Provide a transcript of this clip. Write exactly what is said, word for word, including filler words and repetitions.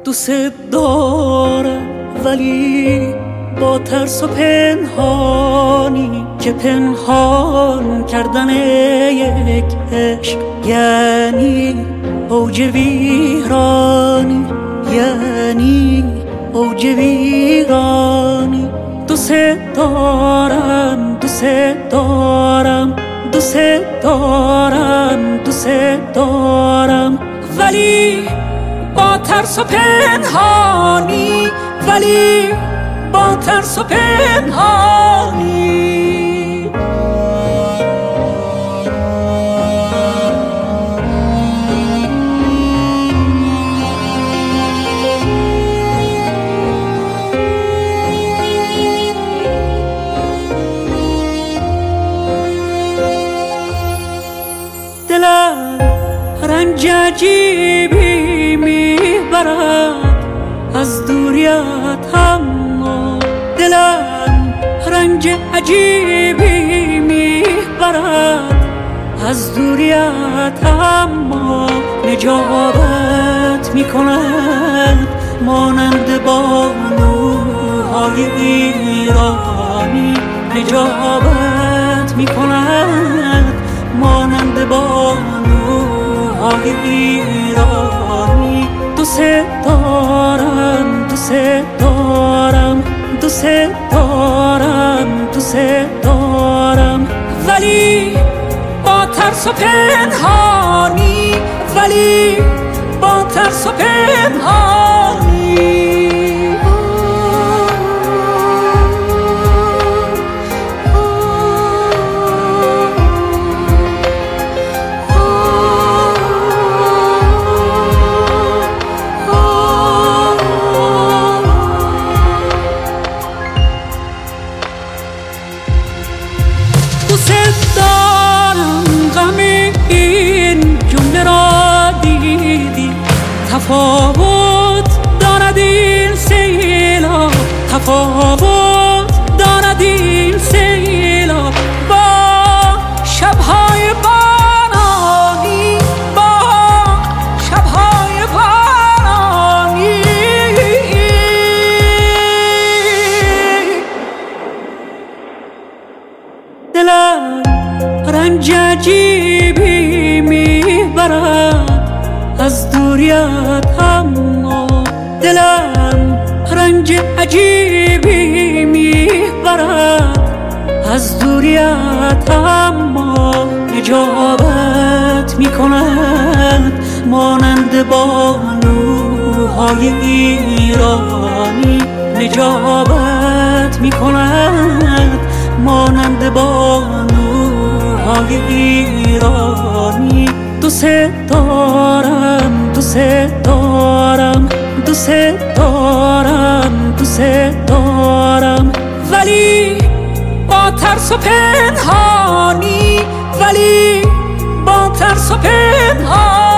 دوست دارم ولی با ترس و پنهانی که پنهان کردن یک عشق یعنی اوج ویرانی، یعنی اوج ویرانی. دوست دارم دوست دارم دوست دارم دوست دارم ولی با ترس و پنهانی، ولی با ترس و پنهانی. دلم رنج عجیبی میبرد از دوریت، اما دلم رنج عجیبی میبرد از دوریت، اما نجابت میکند مانند بانوهای ایرانی، نجابت میکند مانند بانوهای ایرانی. دوست دارم دوست دارم دوست دارم دوست دارم ولی با ترس و پنهانی، ولی با ترس و پنهانی. دوست دارم غم این جمله را دیدی، تفاوت دارد این سیلاب، تفاوت دارد این سیلاب با شبهای بارانی، با شبهای بارانی. دلم رنج عجیبی میبرد از دوریت، اما دلم رنج عجیبی میبرد از دوریت، اما نجابت میکند مانند بانوهای ایرانی، نجابت میکند مانند بانوهای ایرانی. دوست دارم دوست دارم دوست دارم دوست دارم ولی با ترس و پنهانی، ولی با ترس و پنهانی.